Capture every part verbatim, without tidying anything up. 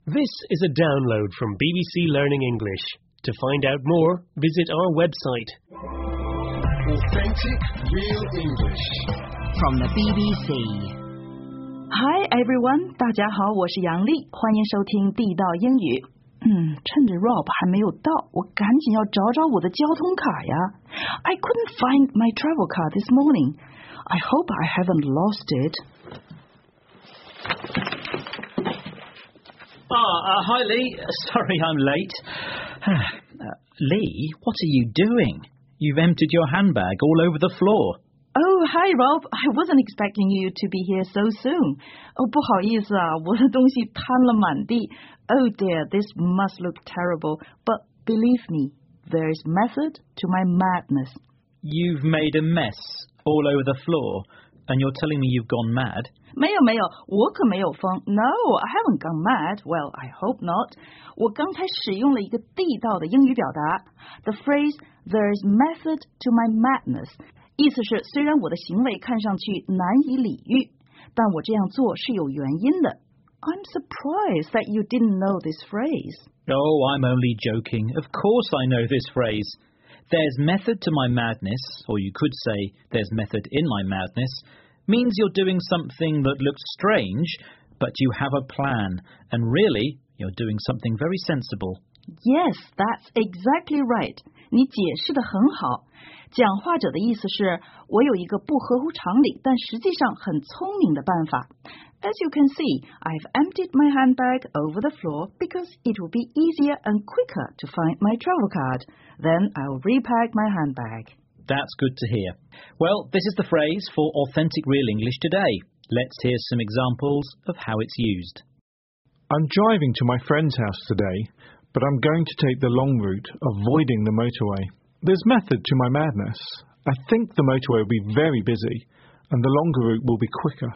This is a download from B B C Learning English. To find out more, visit our website. Authentic Real English from the B B C. Hi everyone, 大家好，我是杨丽，欢迎收听地道英语。嗯，趁着 Rob 还没有到，我赶紧要找找我的交通卡呀。I couldn't find my travel card this morning. I hope I haven't lost it. Ah, uh, hi Lee. Sorry I'm late. uh, Lee, what are you doing? You've emptied your handbag all over the floor. Oh, hi Rob. I wasn't expecting you to be here so soon. Oh, 不好意思啊，我的东西摊了满地。Oh dear, this must look terrible. But believe me, there is method to my madness. You've made a mess all over the floor, and you're telling me you've gone mad? 没有没有，我可没有疯。No, I haven't gone mad. Well, I hope not. 我刚才使用了一个地道的英语表达。The phrase, there's method to my madness. 意思是，虽然我的行为看上去难以理喻，但我这样做是有原因的。I'm surprised that you didn't know this phrase. Oh, I'm only joking. Of course I know this phrase. There's method to my madness, or you could say there's method in my madness, means you're doing something that looks strange, but you have a plan, and really, you're doing something very sensible. Yes, that's exactly right. 你解释得很好。讲话者的意思是，我有一个不合乎常理，但实际上很聪明的办法。As you can see, I've emptied my handbag over the floor because it will be easier and quicker to find my travel card. Then I'll repack my handbag. That's good to hear. Well, this is the phrase for Authentic Real English today. Let's hear some examples of how it's used. I'm driving to my friend's house today, but I'm going to take the long route, avoiding the motorway. There's method to my madness. I think the motorway will be very busy, and the longer route will be quicker.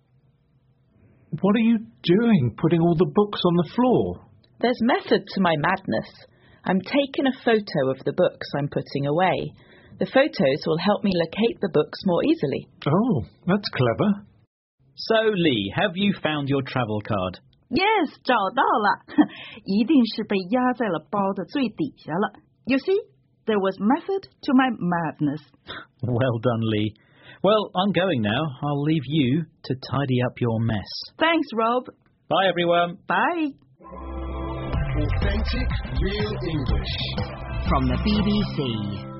What are you doing, putting all the books on the floor? There's method to my madness. I'm taking a photo of the books I'm putting away. The photos will help me locate the books more easily. Oh, that's clever. So, Lee, have you found your travel card? Yes, 找到了，一定是被压在了包的最底下了。You see, there was method to my madness. Well done, Lee. Well, I'm going now. I'll leave you to tidy up your mess. Thanks, Rob. Bye, everyone. Bye. Authentic Real English from the B B C.